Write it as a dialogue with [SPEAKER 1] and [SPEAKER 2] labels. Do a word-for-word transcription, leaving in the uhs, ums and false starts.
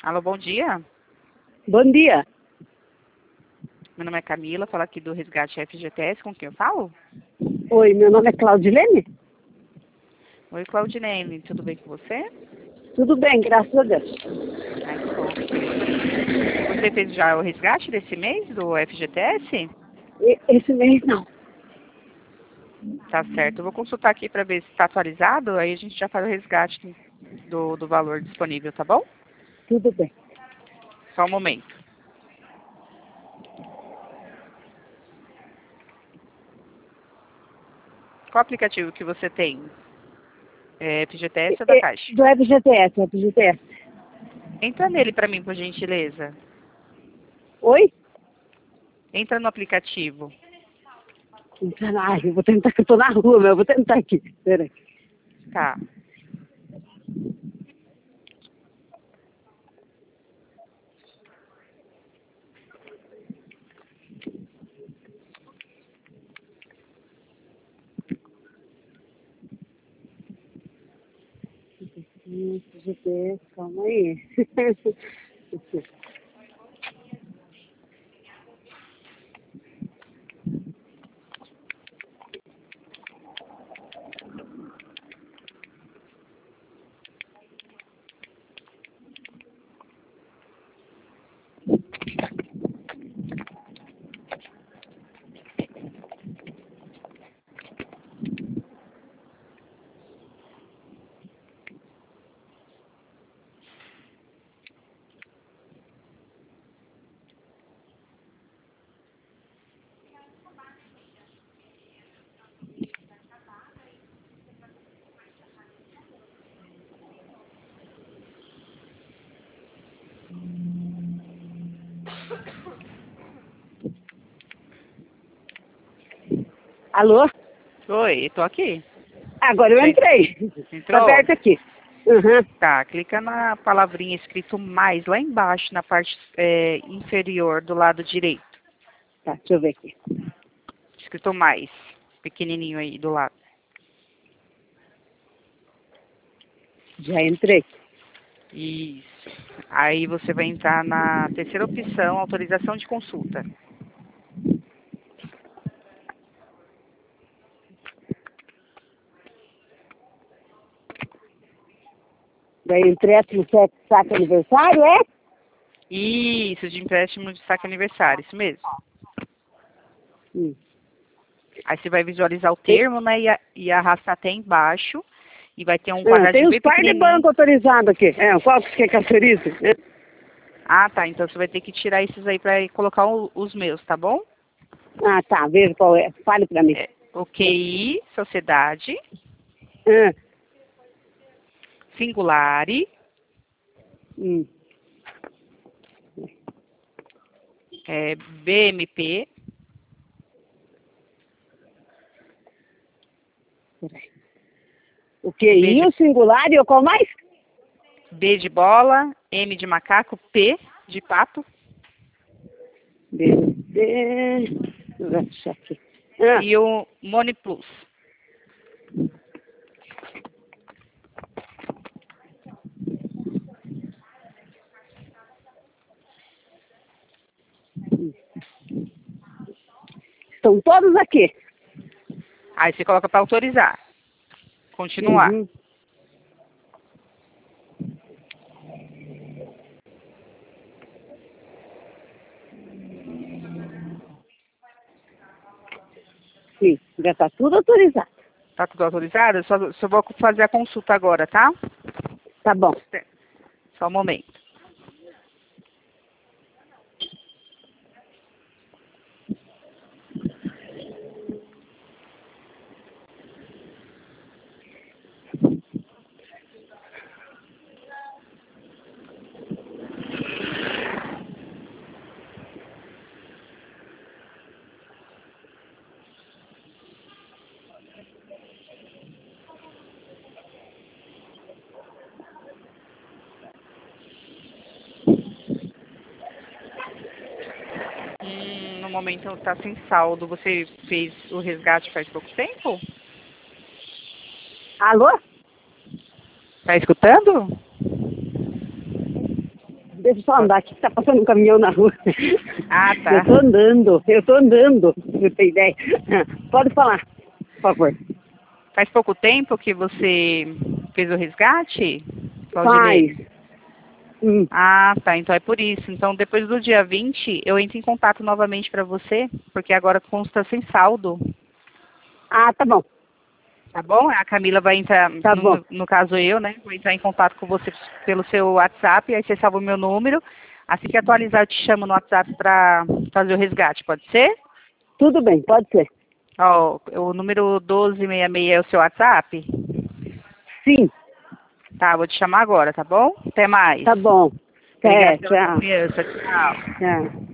[SPEAKER 1] Alô, bom dia.
[SPEAKER 2] Bom dia.
[SPEAKER 1] Meu nome é Camila, falo aqui do Resgate F G T S, com quem eu falo?
[SPEAKER 2] Oi, meu nome é Claudilene.
[SPEAKER 1] Oi, Claudinene, tudo bem com você?
[SPEAKER 2] Tudo bem, graças a Deus.
[SPEAKER 1] Ai, que bom. Você fez já o resgate desse mês do F G T S?
[SPEAKER 2] E- esse mês não.
[SPEAKER 1] Tá certo. Eu vou consultar aqui para ver se está atualizado, aí a gente já faz o resgate do, do valor disponível, tá bom?
[SPEAKER 2] Tudo bem.
[SPEAKER 1] Só um momento. Qual aplicativo que você tem? É F G T S ou da
[SPEAKER 2] E-
[SPEAKER 1] Caixa?
[SPEAKER 2] do F G T S, F G T S.
[SPEAKER 1] Entra nele para mim, por gentileza.
[SPEAKER 2] Oi?
[SPEAKER 1] Entra no aplicativo.
[SPEAKER 2] Ai, eu vou tentar, que eu tô na rua, mas eu vou tentar aqui. Peraí.
[SPEAKER 1] Tá.
[SPEAKER 2] Hum, F G T S, calma aí. Alô?
[SPEAKER 1] Oi, tô aqui.
[SPEAKER 2] Agora eu
[SPEAKER 1] Já en-
[SPEAKER 2] entrei. Tá
[SPEAKER 1] entrou?
[SPEAKER 2] aberto aqui. Uhum.
[SPEAKER 1] Tá, clica na palavrinha escrito mais lá embaixo, na parte é, inferior do lado direito.
[SPEAKER 2] Tá, deixa eu ver aqui.
[SPEAKER 1] Escrito mais, pequenininho aí do lado.
[SPEAKER 2] Já entrei.
[SPEAKER 1] Isso. Aí você vai entrar na terceira opção, autorização de consulta.
[SPEAKER 2] Daí empréstimo sete saco aniversário, é?
[SPEAKER 1] Isso, de empréstimo de saque aniversário, isso mesmo.
[SPEAKER 2] Hum.
[SPEAKER 1] Aí você vai visualizar o
[SPEAKER 2] Tem,
[SPEAKER 1] termo, né, e, a- e arrastar até embaixo. E vai ter um
[SPEAKER 2] ah, tem
[SPEAKER 1] quadradinho
[SPEAKER 2] os
[SPEAKER 1] bem
[SPEAKER 2] par de
[SPEAKER 1] pequenininho.
[SPEAKER 2] banco autorizado aqui. É, qual que você quer que autorize? É.
[SPEAKER 1] Ah, tá, então você vai ter que tirar esses aí para colocar o- os meus, tá bom?
[SPEAKER 2] Ah, tá, veja qual é. Fale pra mim.
[SPEAKER 1] É, o Q I, sociedade,
[SPEAKER 2] Ah,
[SPEAKER 1] singulare,
[SPEAKER 2] hum.
[SPEAKER 1] é, B M P,
[SPEAKER 2] Peraí. O Q
[SPEAKER 1] B
[SPEAKER 2] I,
[SPEAKER 1] de,
[SPEAKER 2] o singular e o qual mais?
[SPEAKER 1] B de bola, M de macaco, P de pato
[SPEAKER 2] B, B, vou achar aqui. Ah,
[SPEAKER 1] e o Money Plus.
[SPEAKER 2] estão todos aqui.
[SPEAKER 1] Aí você coloca para autorizar. Continuar.
[SPEAKER 2] Uhum. Sim, já está tudo autorizado.
[SPEAKER 1] Tá tudo autorizado? Eu Só, só vou fazer a consulta agora, tá?
[SPEAKER 2] Tá bom.
[SPEAKER 1] Só um momento. Hum, no momento está sem saldo. Você fez o resgate faz pouco tempo?
[SPEAKER 2] Alô?
[SPEAKER 1] Tá escutando?
[SPEAKER 2] deixa eu só andar aqui, tá passando um caminhão na rua.
[SPEAKER 1] Ah, tá.
[SPEAKER 2] Eu tô andando, eu tô andando, você tem ideia. Pode falar, por favor.
[SPEAKER 1] Faz pouco tempo que você fez o resgate,
[SPEAKER 2] Faz.
[SPEAKER 1] Claudinei?
[SPEAKER 2] Hum.
[SPEAKER 1] Ah, tá. Então é por isso. Então depois do dia vinte, eu entro em contato novamente para você, porque agora consta sem saldo.
[SPEAKER 2] Ah, tá bom.
[SPEAKER 1] Tá bom? A Camila vai entrar,
[SPEAKER 2] Tá
[SPEAKER 1] no,
[SPEAKER 2] bom.
[SPEAKER 1] no caso eu, né? Vou entrar em contato com você pelo seu WhatsApp, aí você salva o meu número. Assim que atualizar, eu te chamo no WhatsApp para fazer o resgate, pode ser?
[SPEAKER 2] Tudo bem, pode ser.
[SPEAKER 1] Ó, o número doze sessenta e seis é o seu WhatsApp?
[SPEAKER 2] Sim.
[SPEAKER 1] Tá, vou te chamar agora, tá bom? Até mais.
[SPEAKER 2] Tá bom.
[SPEAKER 1] Obrigada
[SPEAKER 2] É,
[SPEAKER 1] pela
[SPEAKER 2] tchau.
[SPEAKER 1] confiança. Tchau.
[SPEAKER 2] Tchau.